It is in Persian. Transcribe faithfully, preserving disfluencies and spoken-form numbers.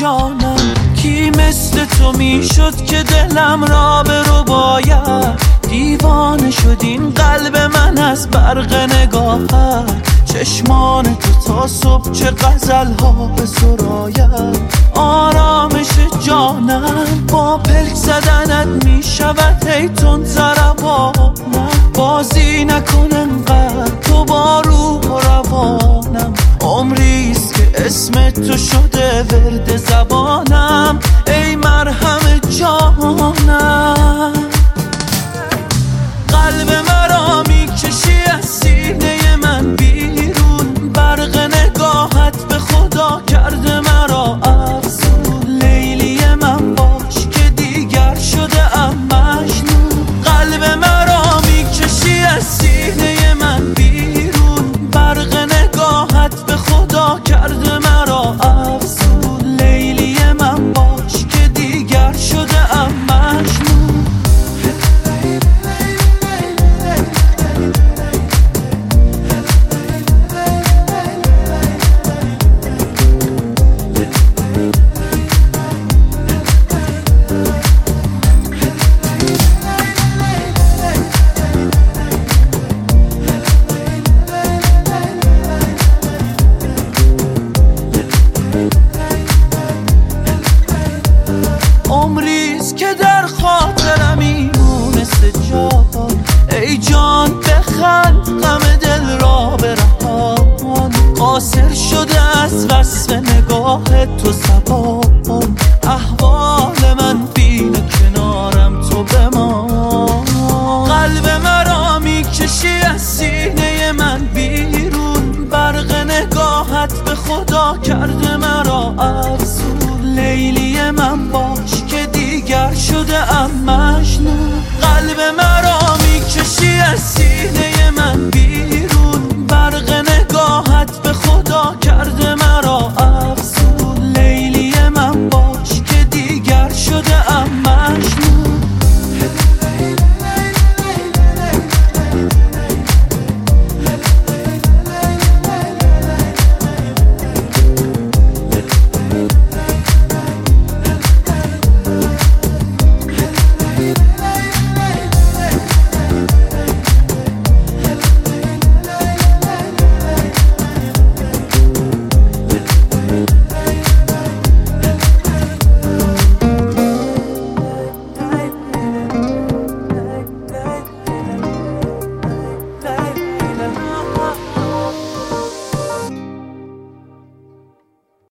جانم، کی مثل تو میشد که دلم را به رو باید. دیوانه شد این قلب من از برق نگاهت، چشمان تو تا صبح چه غزل ها به سراید. آرامش جانم با پلک زدنت میشود هی تند ضربانم. بازی نکن انقدر تو با روح و روانم، عمریست که اسم تو شده ورد زبانم. ای مرهم